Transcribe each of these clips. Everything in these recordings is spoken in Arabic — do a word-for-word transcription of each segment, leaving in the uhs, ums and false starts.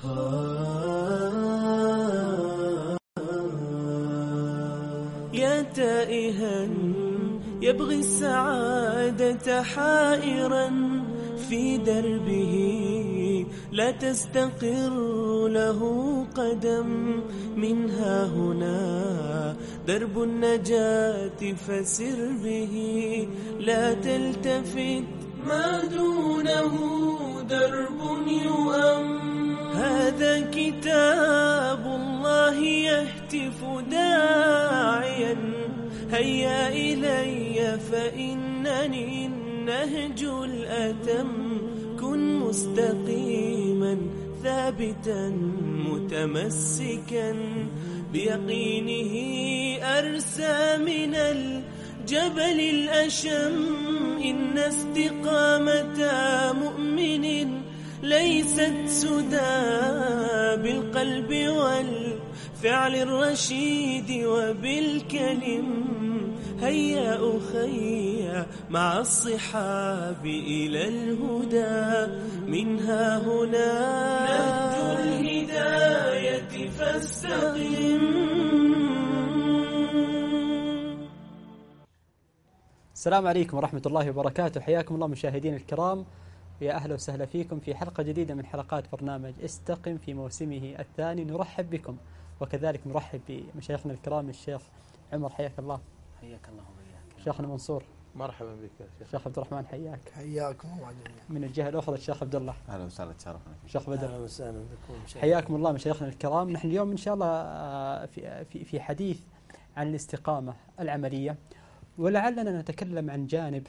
يا تائها يبغي السعادة حائرا في دربه، لا تستقر له قدم. منها هنا درب النجاة فسر به، لا تلتفت ما دونه درب يؤم. هذا كتاب الله يهتف داعيا هيا إلي فإنني النهج الأتم. كن مستقيما ثابتا متمسكا بيقينه، أرسى من الجبل الأشم. إن استقامة مؤمن ليست سدى بالقلب والفعل الرشيد وبالكلم. هيا أخي مع الصحاب إلى الهدى، منها هنا نهج الهداية فاستقم. السلام عليكم ورحمة الله وبركاته. حياكم الله مشاهدين الكرام، يا أهلا وسهلا فيكم في حلقة جديدة من حلقات برنامج استقم في موسمه الثاني. نرحب بكم وكذلك نرحب بمشايخنا الكرام الشيخ عمر، حياك الله. حياك الله وبياك. شيخنا منصور، مرحبا بك يا شيخ. شيخ عبد الرحمن، حياك. حياكم الله جميعا. من الجهة الأخرى الشيخ عبد الله. أهلا وسهلا، تشرفنا. شيخ بدر، أهلا وسهلا بكم. حياكم الله مشايخنا الكرام. نحن اليوم إن شاء الله في في في حديث عن الاستقامة العملية، ولعلنا نتكلم عن جانب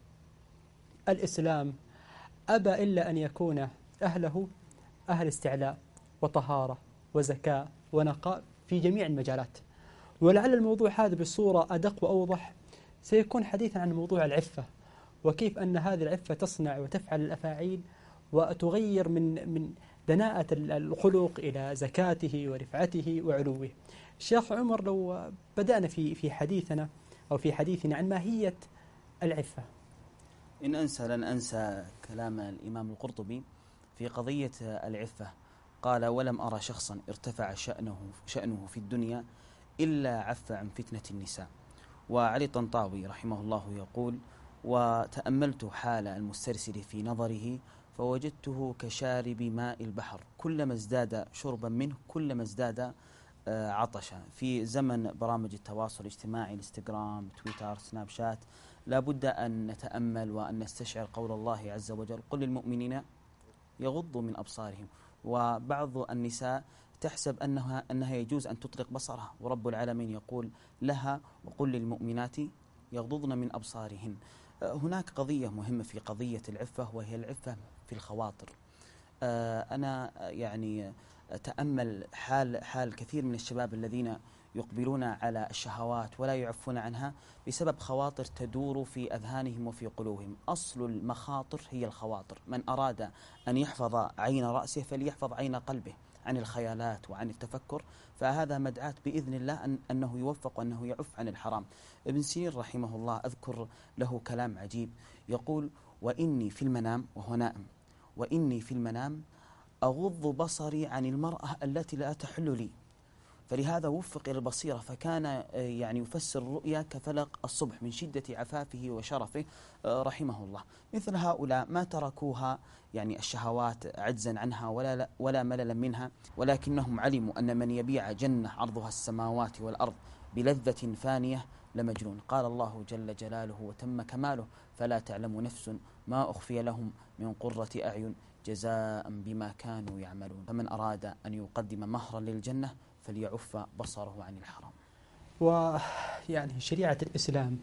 الإسلام أبى إلا أن يكون أهله أهل استعلاء وطهارة وزكاة ونقاء في جميع المجالات. ولعل الموضوع هذا بصورة أدق وأوضح سيكون حديثا عن موضوع العفة، وكيف أن هذه العفة تصنع وتفعل الأفاعيل وتغير من من دناءة الخلق إلى زكاته ورفعته وعلوه. الشيخ عمر، لو بدأنا في في حديثنا أو في حديثنا عن ماهية العفة. إن أنسى لن أنسى كلام الإمام القرطبي في قضية العفة. قال: ولم أرى شخصا ارتفع شأنه, شأنه في الدنيا إلا عف عن فتنة النساء. وعلي الطنطاوي رحمه الله يقول: وتأملت حال المسترسل في نظره فوجدته كشارب ماء البحر، كلما ازداد شربا منه كلما ازداد عطشا. في زمن برامج التواصل الاجتماعي، الانستغرام، تويتر، سناب شات، لا بد أن نتأمل وأن نستشعر قول الله عز وجل: قل للمؤمنين يغضوا من أبصارهم. وبعض النساء تحسب أنها, أنها يجوز أن تطلق بصرها، ورب العالمين يقول لها: وقل للمؤمنات يغضضن من أبصارهن. هناك قضية مهمة في قضية العفة، وهي العفة في الخواطر. أنا يعني تأمل حال, حال كثير من الشباب الذين يقبلون على الشهوات ولا يعفون عنها بسبب خواطر تدور في أذهانهم وفي قلوبهم. أصل المخاطر هي الخواطر. من أراد أن يحفظ عين رأسه فليحفظ عين قلبه عن الخيالات وعن التفكر، فهذا مدعاة بإذن الله أن أنه يوفق وأنه يعف عن الحرام. ابن سيرين رحمه الله أذكر له كلام عجيب، يقول: وإني في المنام، وهو نائم، وإني في المنام أغض بصري عن المرأة التي لا تحل لي. فلهذا وفق إلى البصيرة، فكان يعني يفسر الرؤيا كفلق الصبح من شدة عفافه وشرفه رحمه الله. مثل هؤلاء ما تركوها يعني الشهوات عجزا عنها ولا ولا مللا منها، ولكنهم علموا أن من يبيع جنة عرضها السماوات والأرض بلذة فانية لمجنون. قال الله جل جلاله وتم كماله: فلا تعلم نفس ما أخفي لهم من قرة أعين جزاء بما كانوا يعملون. فمن أراد أن يقدم مهرا للجنة فليعف بصره عن الحرام. ويعني شريعة الإسلام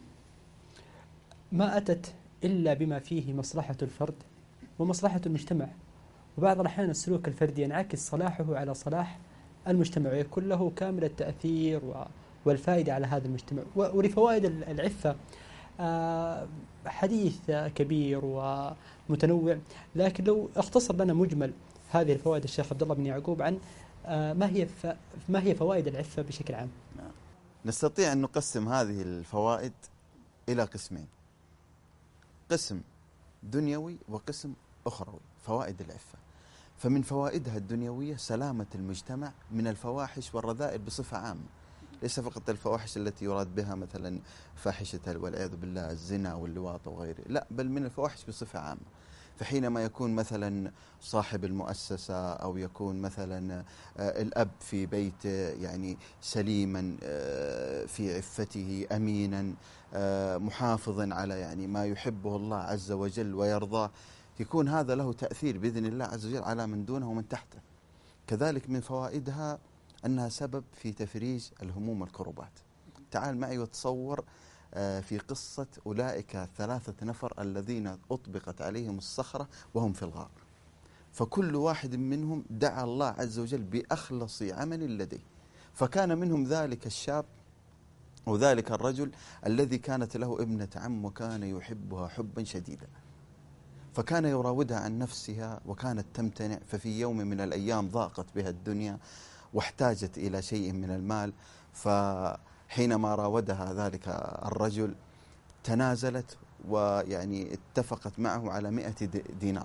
ما أتت إلا بما فيه مصلحة الفرد ومصلحة المجتمع، وبعض الأحيان السلوك الفردي ينعكس صلاحه على صلاح المجتمع ويكون له كامل التأثير والفائدة على هذا المجتمع. ولفوائد العفة حديث كبير ومتنوع، لكن لو اختصر لنا مجمل هذه الفوائد الشيخ عبد الله بن يعقوب عن ما هي ما هي فوائد العفة بشكل عام. نستطيع أن نقسم هذه الفوائد إلى قسمين: قسم دنيوي وقسم أخروي. فوائد العفة فمن فوائدها الدنيوية سلامة المجتمع من الفواحش والرذائل بصفة عامة، ليس فقط الفواحش التي يراد بها مثلا فاحشة والعياذ بالله الزنا واللواط وغيره، لا بل من الفواحش بصفة عامة. فحينما يكون مثلا صاحب المؤسسة أو يكون مثلا الأب في بيته يعني سليما في عفته أمينا محافظا على يعني ما يحبه الله عز وجل ويرضاه، يكون هذا له تأثير بإذن الله عز وجل على من دونه ومن تحته. كذلك من فوائدها أنها سبب في تفريج الهموم والكربات. تعال معي وتصور في قصة أولئك ثلاثة نفر الذين أطبقت عليهم الصخرة وهم في الغار، فكل واحد منهم دعا الله عز وجل بأخلص عمل لديه، فكان منهم ذلك الشاب وذلك الرجل الذي كانت له ابنة عم وكان يحبها حبا شديدا، فكان يراودها عن نفسها وكانت تمتنع. ففي يوم من الأيام ضاقت بها الدنيا واحتاجت إلى شيء من المال، فحينما راودها ذلك الرجل تنازلت ويعني اتفقت معه على مئة دينار.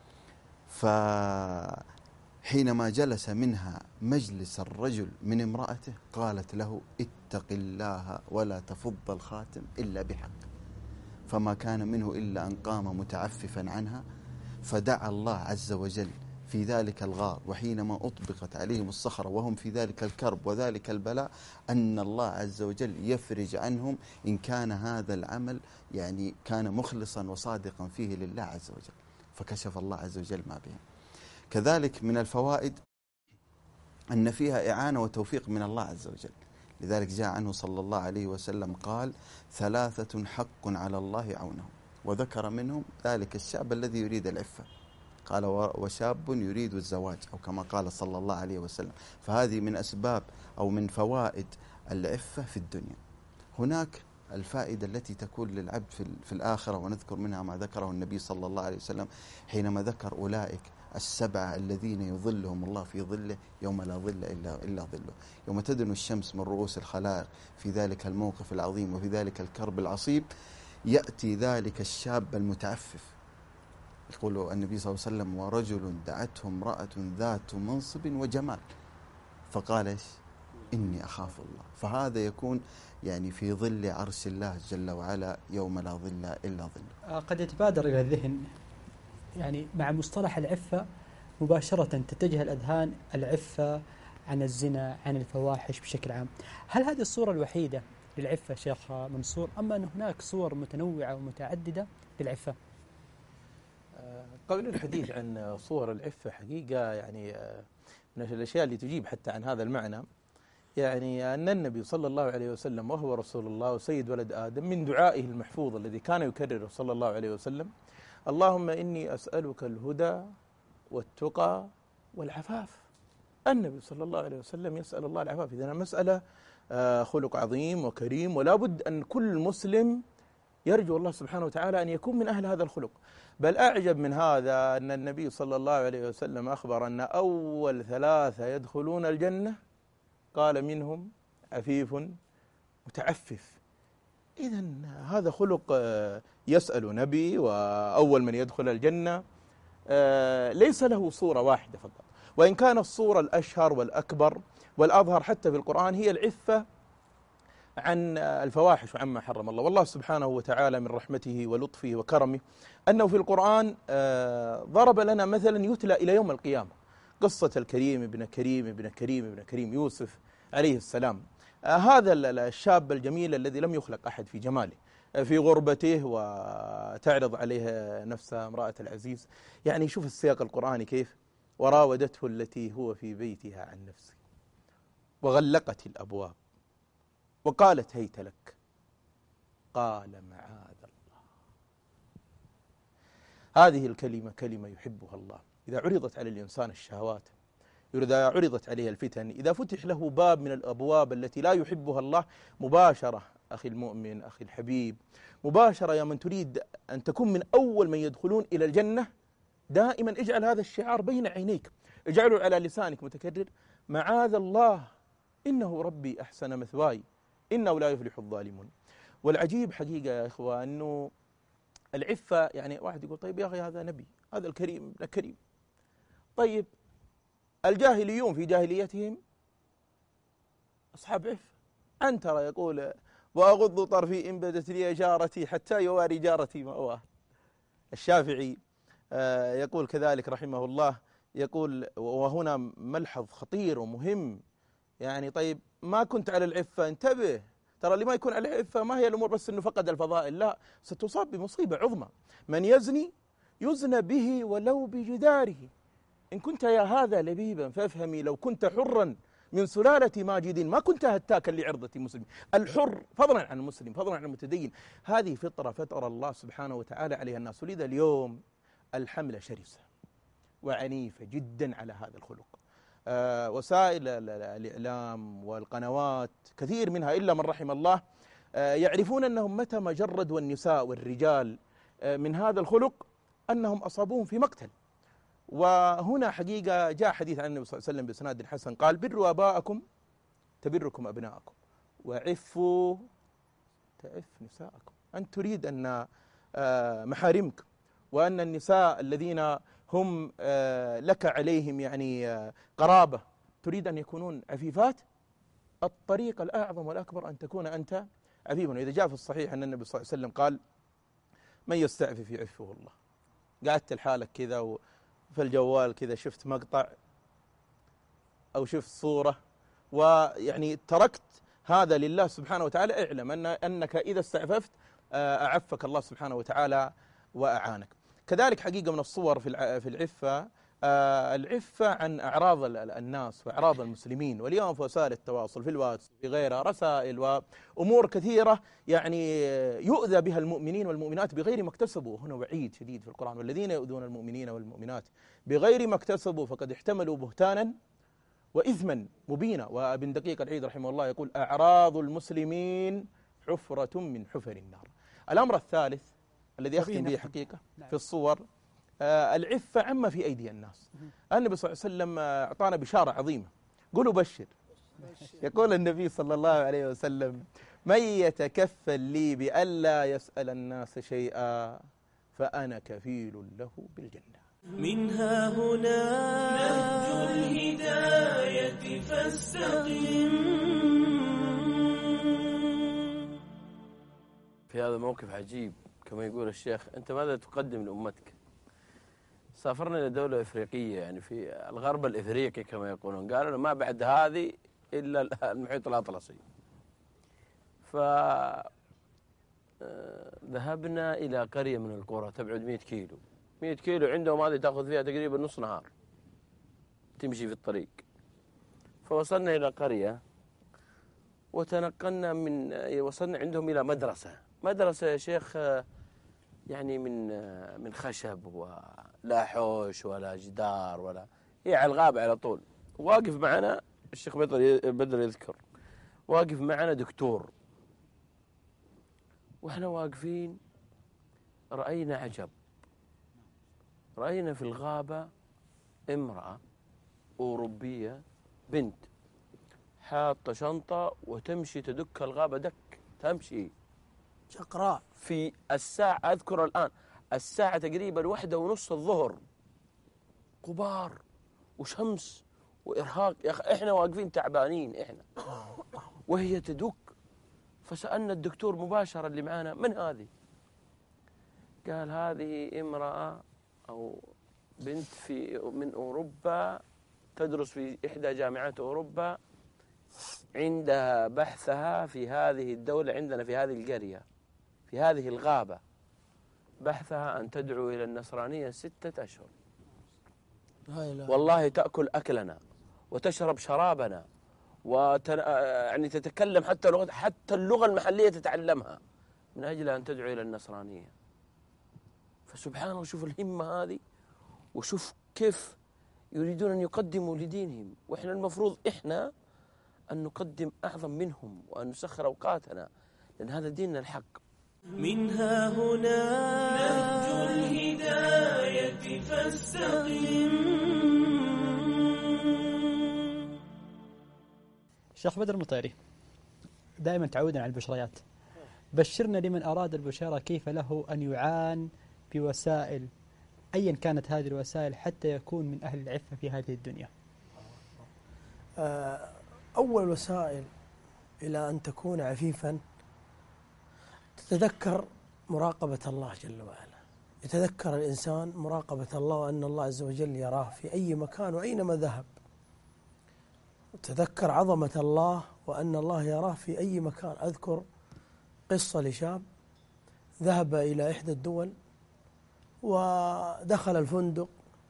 فحينما جلس منها مجلس الرجل من امرأته قالت له اتق الله ولا تفض الخاتم إلا بحق، فما كان منه إلا أن قام متعففا عنها، فدعا الله عز وجل في ذلك الغار وحينما أطبقت عليهم الصخرة وهم في ذلك الكرب وذلك البلاء أن الله عز وجل يفرج عنهم إن كان هذا العمل يعني كان مخلصا وصادقا فيه لله عز وجل، فكشف الله عز وجل ما بهم. كذلك من الفوائد أن فيها إعانة وتوفيق من الله عز وجل، لذلك جاء عنه صلى الله عليه وسلم قال ثلاثة حق على الله عونهم، وذكر منهم ذلك الشاب الذي يريد العفة، قال وشاب يريد الزواج أو كما قال صلى الله عليه وسلم. فهذه من أسباب أو من فوائد العفة في الدنيا. هناك الفائدة التي تكون للعبد في الآخرة، ونذكر منها ما ذكره النبي صلى الله عليه وسلم حينما ذكر أولئك السبعة الذين يظلهم الله في ظله يوم لا ظل إلا, إلا ظله، يوم تدنو الشمس من رؤوس الخلائق في ذلك الموقف العظيم وفي ذلك الكرب العصيب، يأتي ذلك الشاب المتعفف، يقول النبي صلى الله عليه وسلم ورجل دعته امرأة ذات منصب وجمال فقال إيش؟ إني أخاف الله. فهذا يكون يعني في ظل عرش الله جل وعلا يوم لا ظل إلا ظله. قد يتبادر إلى الذهن يعني مع مصطلح العفة مباشرة تتجه الأذهان العفة عن الزنا عن الفواحش بشكل عام. هل هذه الصورة الوحيدة للعفة شيخ منصور أما أن هناك صور متنوعة ومتعددة للعفة؟ قبل الحديث عن صور العفة حقيقة يعني من الأشياء اللي تجيب حتى عن هذا المعنى يعني أن النبي صلى الله عليه وسلم وهو رسول الله وسيد ولد آدم من دعائه المحفوظ الذي كان يكرره صلى الله عليه وسلم اللهم إني أسألك الهدى والتقى والعفاف. النبي صلى الله عليه وسلم يسأل الله العفاف، إذن مسألة خلق عظيم وكريم، ولا بد أن كل مسلم يرجو الله سبحانه وتعالى أن يكون من أهل هذا الخلق. بل أعجب من هذا أن النبي صلى الله عليه وسلم أخبر أن أول ثلاثة يدخلون الجنة قال منهم عفيف متعفف. إذن هذا خلق يسأل نبي، وأول من يدخل الجنة ليس له صورة واحدة فقط، وإن كان الصورة الأشهر والأكبر والأظهر حتى في القرآن هي العفة عن الفواحش وعما حرم الله. والله سبحانه وتعالى من رحمته ولطفه وكرمه أنه في القرآن ضرب لنا مثلا يتلى إلى يوم القيامة قصة الكريم ابن كريم ابن كريم ابن كريم يوسف عليه السلام، هذا الشاب الجميل الذي لم يخلق أحد في جماله في غربته وتعرض عليه نفسها امرأة العزيز. يعني شوف السياق القرآني كيف، وراودته التي هو في بيتها عن نفسه وغلقت الأبواب وقالت هيت لك قال معاذ الله. هذه الكلمة كلمة يحبها الله. إذا عرضت على الإنسان الشهوات، إذا عرضت عليه الفتن، إذا فتح له باب من الأبواب التي لا يحبها الله، مباشرة أخي المؤمن أخي الحبيب، مباشرة يا من تريد أن تكون من أول من يدخلون إلى الجنة، دائما اجعل هذا الشعار بين عينيك، اجعله على لسانك متكرر، معاذ الله إنه ربي أحسن مثواي إنه لا يفلح الظالمون. والعجيب حقيقة يا إخوة أنه العفة، يعني واحد يقول طيب يا أخي هذا نبي، هذا الكريم ابن كريم، طيب الجاهليون في جاهليتهم أصحاب عفة. عنترة يقول وأغض طرفي إن بدت لي جارتي حتى يواري جارتي مأواه. الشافعي يقول كذلك رحمه الله، يقول وهنا ملحظ خطير ومهم، يعني طيب ما كنت على العفة انتبه، ترى اللي ما يكون على العفة ما هي الأمور بس أنه فقد الفضائل، لا، ستصاب بمصيبة عظمى. من يزني يزنى به ولو بجداره. إن كنت يا هذا لبيبا فافهمي لو كنت حرا من سلالة ماجد ما كنت هتاكا لعرضة مسلم. الحر فضلا عن المسلم فضلا عن المتدين، هذه فطرة فطر الله سبحانه وتعالى عليها الناس. ولذا اليوم الحملة شرسة وعنيفة جدا على هذا الخلق. آه وسائل الإعلام والقنوات كثير منها إلا من رحم الله آه يعرفون أنهم متى ما جردوا النساء والرجال آه من هذا الخلق أنهم أصابوهم في مقتل. وهنا حقيقة جاء حديث عن النبي صلى الله عليه وسلم بإسناد حسن قال بروا آباءكم تبركم أبناءكم وعفوا تعف نساءكم. أنت تريد أن آه محارمك وأن النساء الذين هم لك عليهم يعني قرابة تريد أن يكونون عفيفات، الطريق الأعظم والأكبر أن تكون أنت عفيفا. وإذا جاء في الصحيح أن النبي صلى الله عليه وسلم قال من يستعفف يعفه الله. قعدت لحالك كذا وفي الجوال كذا شفت مقطع أو شفت صورة ويعني تركت هذا لله سبحانه وتعالى، اعلم أن أنك إذا استعففت أعفك الله سبحانه وتعالى وأعانك. كذلك حقيقة من الصور في العفة آه العفة عن أعراض الناس وأعراض المسلمين. واليوم في وسائل التواصل في الواتس في غيرها رسائل وأمور كثيرة يعني يؤذى بها المؤمنين والمؤمنات بغير ما اكتسبوا. هنا وعيد شديد في القرآن والذين يؤذون المؤمنين والمؤمنات بغير ما اكتسبوا فقد احتملوا بهتانا وإثما مبينا. وابن دقيق العيد رحمه الله يقول أعراض المسلمين حفرة من حفر النار. الأمر الثالث الذي أختم به حقيقة في الصور آه العفة عما في أيدي الناس. النبي صلى الله عليه وسلم أعطانا بشارة عظيمة، قولوا بشر. يقول النبي صلى الله عليه وسلم من يتكفل لي بألا يسأل الناس شيئا فأنا كفيل له بالجنة. منها هنا نهج الهداية فاستقم. في هذا موقف عجيب كما يقول الشيخ، أنت ماذا تقدم لأمتك؟ سافرنا إلى دولة إفريقية يعني في الغرب الإفريقي كما يقولون، قالوا ما بعد هذه إلا المحيط الأطلسي. فذهبنا إلى قرية من القرى تبعد مئة كيلو مئة كيلو عندهم هذه تأخذ فيها تقريبا نص نهار تمشي في الطريق. فوصلنا إلى قرية وتنقلنا من وصلنا عندهم إلى مدرسة مدرسة يا شيخ يعني من من خشب ولا حوش ولا جدار ولا هي على الغابة على طول. واقف معنا الشيخ بدر بدر يذكر واقف معنا دكتور، واحنا واقفين رأينا عجب. رأينا في الغابة امرأة أوروبية بنت حاطة شنطة وتمشي تدك الغابة دك تمشي شقراء في الساعة أذكر الآن الساعة تقريبا واحدة ونص الظهر، غبار وشمس وإرهاق يا أخي إحنا واقفين تعبانين إحنا وهي تدك. فسألنا الدكتور مباشرة اللي معانا من هذه؟ قال هذه امرأة أو بنت في من أوروبا تدرس في إحدى جامعات أوروبا، عندها بحثها في هذه الدولة عندنا في هذه القرية في هذه الغابة بحثها أن تدعو إلى النصرانية ستة أشهر. والله تأكل أكلنا وتشرب شرابنا وتن... يعني تتكلم حتى لغة حتى اللغة المحلية تتعلمها من أجل أن تدعو إلى النصرانية. فسبحان الله شوف الهمة هذه وشوف كيف يريدون أن يقدموا لدينهم، وإحنا المفروض إحنا أن نقدم أعظم منهم وأن نسخر أوقاتنا لأن هذا ديننا الحق. منها هنا نهج الهداية فاستقم. الشيخ بدر المطيري دائما تعودنا على البشريات، بشرنا لمن أراد البشارة كيف له أن يعان بوسائل أيا كانت هذه الوسائل حتى يكون من أهل العفة في هذه الدنيا؟ أول وسائل إلى أن تكون عفيفا تتذكر مراقبة الله جل وعلا. يتذكر الإنسان مراقبة الله وأن الله عز وجل يراه في أي مكان وأينما ذهب. تذكر عظمة الله وأن الله يراه في أي مكان. أذكر قصة لشاب ذهب إلى إحدى الدول ودخل الفندق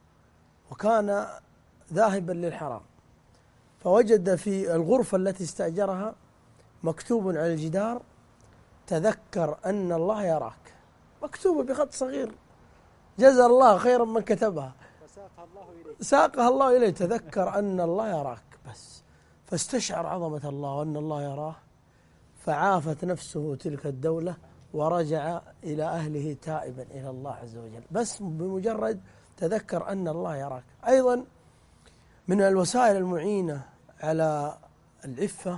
وكان ذاهبا للحرام، فوجد في الغرفة التي استأجرها مكتوب على الجدار: تذكر أن الله يراك، مكتوبة بخط صغير، جزا الله خيرا من كتبها، فساقها الله إليه ساقها الله إليه تذكر أن الله يراك بس. فاستشعر عظمة الله وأن الله يراه، فعافت نفسه تلك الدولة ورجع إلى أهله تائبا إلى الله عز وجل، بس بمجرد تذكر أن الله يراك. أيضا من الوسائل المعينة على العفة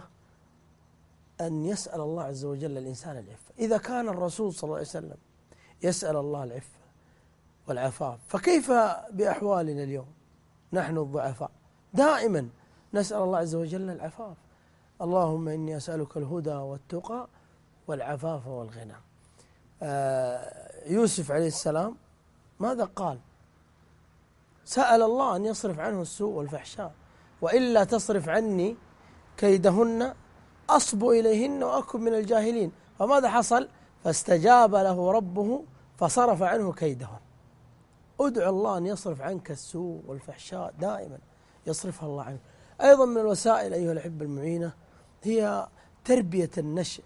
أن يسأل الله عز وجل الإنسان العفة. إذا كان الرسول صلى الله عليه وسلم يسأل الله العفة والعفاف، فكيف بأحوالنا اليوم نحن الضعفاء؟ دائما نسأل الله عز وجل العفاف. اللهم إني أسألك الهدى والتقى والعفاف والغنى. آه يوسف عليه السلام ماذا قال؟ سأل الله أن يصرف عنه السوء والفحشاء، وإلا تصرف عني كيدهن أصب إليهن وأكن من الجاهلين. فماذا حصل؟ فاستجاب له ربه فصرف عنه كيدهن. ادعو الله أن يصرف عنك السوء والفحشاء، دائما يصرفها الله عنك. أيضا من الوسائل أيها الأحبة المعينة هي تربية النشء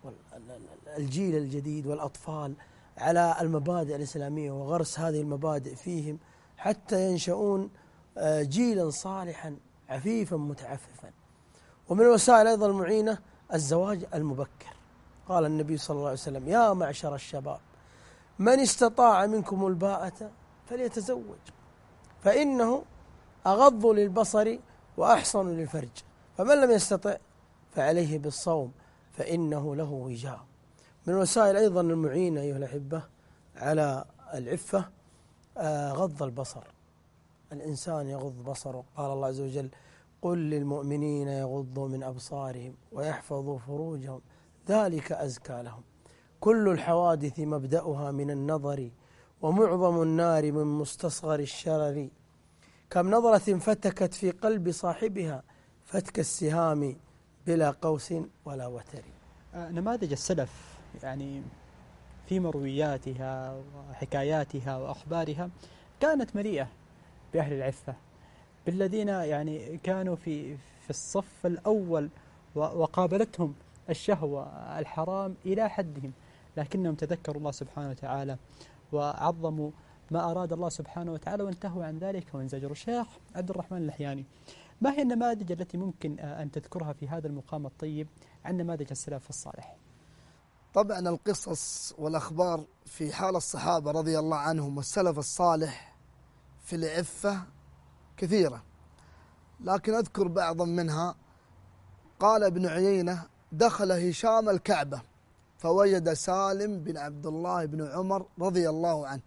الجيل الجديد والأطفال على المبادئ الإسلامية وغرس هذه المبادئ فيهم حتى ينشؤون جيلا صالحا عفيفا متعففا. ومن الوسائل أيضا المعينة الزواج المبكر. قال النبي صلى الله عليه وسلم: يا معشر الشباب من استطاع منكم الباءة فليتزوج، فإنه أغض للبصر وأحصن للفرج، فمن لم يستطع فعليه بالصوم فإنه له وجاء. من الوسائل أيضا المعينة أيها الأحبة على العفة غض البصر. الإنسان يغض بصره. قال الله عز وجل: قل للمؤمنين يغضوا من أبصارهم ويحفظوا فروجهم ذلك أزكى لهم. كل الحوادث مبدأها من النظر ومعظم النار من مستصغر الشرر. كم نظرة فتكت في قلب صاحبها فتك السهام بلا قوس ولا وتر. نماذج السلف يعني في مروياتها وحكاياتها وأخبارها كانت مليئة بأهل العفة، بالذين يعني كانوا في في الصف الأول وقابلتهم الشهوة الحرام إلى حدهم، لكنهم تذكروا الله سبحانه وتعالى وعظموا ما أراد الله سبحانه وتعالى وانتهوا عن ذلك وانزجروا. الشيخ عبد الرحمن اللحياني، ما هي النماذج التي ممكن أن تذكرها في هذا المقام الطيب عن نماذج السلف الصالح؟ طبعا القصص والأخبار في حال الصحابة رضي الله عنهم والسلف الصالح في العفة كثيرة، لكن أذكر بعضا منها. قال ابن عيينة: دخل هشام الكعبة فوجد سالم بن عبد الله بن عمر رضي الله عنه،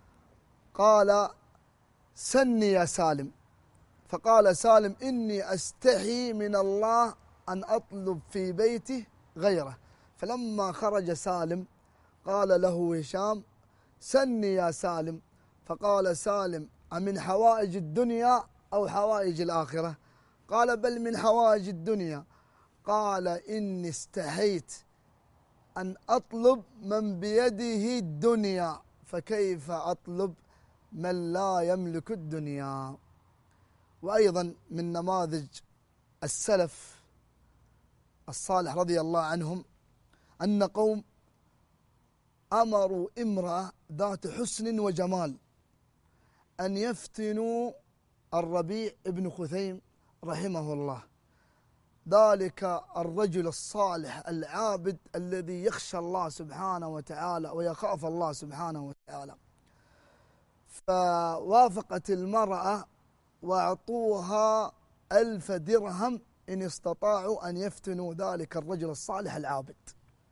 قال: سني يا سالم. فقال سالم: إني أستحي من الله أن أطلب في بيته غيره. فلما خرج سالم قال له هشام: سني يا سالم. فقال سالم: أمن حوائج الدنيا أو حوائج الآخرة؟ قال: بل من حوائج الدنيا. قال: إني استحيت أن أطلب من بيده الدنيا، فكيف أطلب من لا يملك الدنيا. وأيضا من نماذج السلف الصالح رضي الله عنهم أن قوم أمروا امرأة ذات حسن وجمال أن يفتنوا الربيع بن خثيم رحمه الله، ذلك الرجل الصالح العابد الذي يخشى الله سبحانه وتعالى ويخاف الله سبحانه وتعالى. فوافقت المرأة وأعطوها ألف درهم إن استطاعوا أن يفتنوا ذلك الرجل الصالح العابد.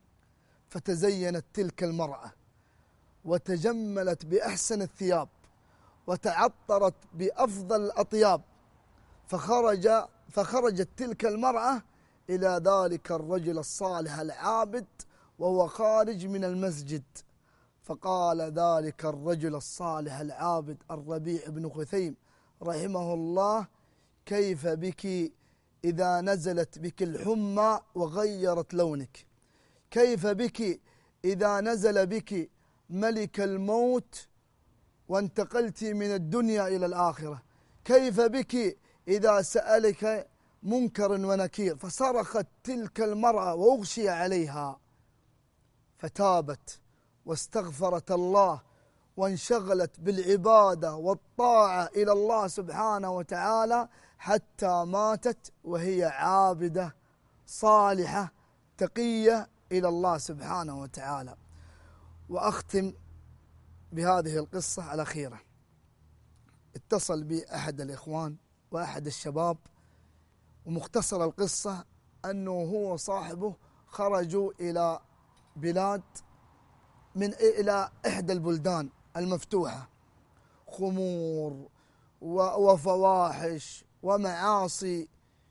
فتزينت تلك المرأة وتجملت بأحسن الثياب وتعطرت بأفضل الأطياب، فخرج فخرجت تلك المرأة إلى ذلك الرجل الصالح العابد وهو خارج من المسجد، فقال ذلك الرجل الصالح العابد الربيع بن خثيم رحمه الله: كيف بك إذا نزلت بك الحمى وغيرت لونك؟ كيف بك إذا نزل بك ملك الموت وانتقلت من الدنيا إلى الآخرة؟ كيف بك إذا سألك منكر ونكير؟ فصرخت تلك المرأة وأغشي عليها، فتابت واستغفرت الله وانشغلت بالعبادة والطاعة إلى الله سبحانه وتعالى حتى ماتت وهي عابدة صالحة تقية إلى الله سبحانه وتعالى. وأختم بهذه القصة الأخيرة. اتصل بي أحد الإخوان وأحد الشباب، ومختصر القصة أنه هو وصاحبه خرجوا إلى بلاد من إلى إحدى البلدان المفتوحة، خمور وفواحش ومعاصي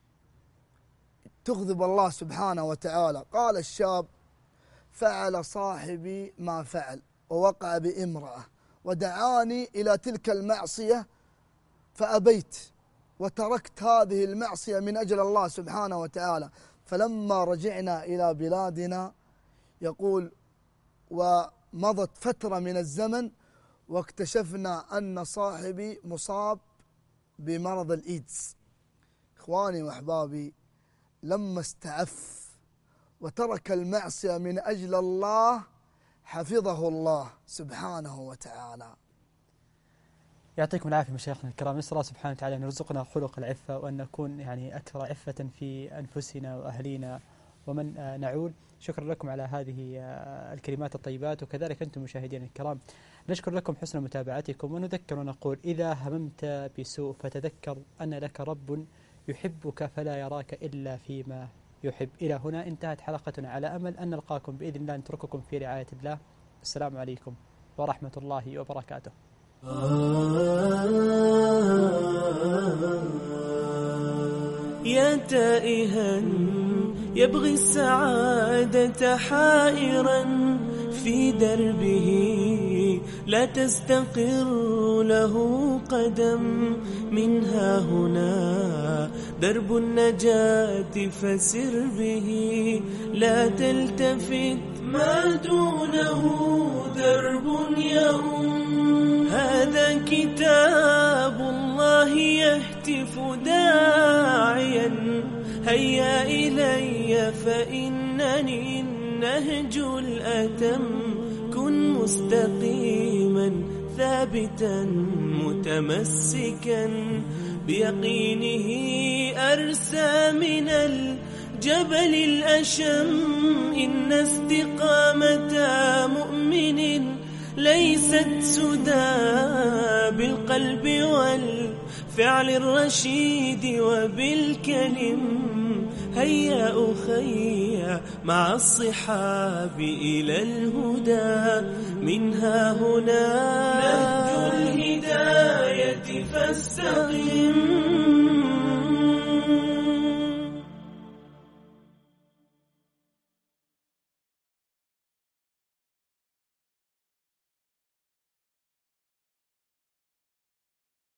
تغضب الله سبحانه وتعالى. قال الشاب: فعل صاحبي ما فعل ووقع بامرأة ودعاني إلى تلك المعصية فأبيت وتركت هذه المعصية من أجل الله سبحانه وتعالى. فلما رجعنا إلى بلادنا يقول ومضت فترة من الزمن واكتشفنا أن صاحبي مصاب بمرض الإيدز. إخواني وأحبابي، لما استعف وترك المعصية من أجل الله حفظه الله سبحانه وتعالى. يعطيكم العافية مشايخنا الكرام، نسأل الله سبحانه وتعالى أن يرزقنا خلق العفة وأن نكون يعني أكثر عفة في أنفسنا وأهلينا ومن نعول. شكرا لكم على هذه الكلمات الطيبات، وكذلك أنتم مشاهدين الكرام نشكر لكم حسن متابعتكم، ونذكر ونقول: إذا هممت بسوء فتذكر أن لك رب يحبك فلا يراك إلا فيما يحب. إلى هنا انتهت حلقتنا، على أمل أن نلقاكم بإذن الله، نترككم في رعاية الله. السلام عليكم ورحمة الله وبركاته. يا تائها يبغي السعادة حائرا في دربه، لا تستقر له قدم منها هنا درب النجاة فسر به، لا تلتفت ما دونه درب يؤم. هذا كتاب الله يهتف داعيا هيا إلي فإنني النهج الأتم. كن مستقيما ثابتا متمسكا بيقينه أرسى من الجبل الأشم. إن استقامة مؤمن ليست سدى بالقلب والفعل الرشيد وبالكلم. هيا أخي مع الصحاب إلى الهدى، منها هنا نهج الهداية فاستقم.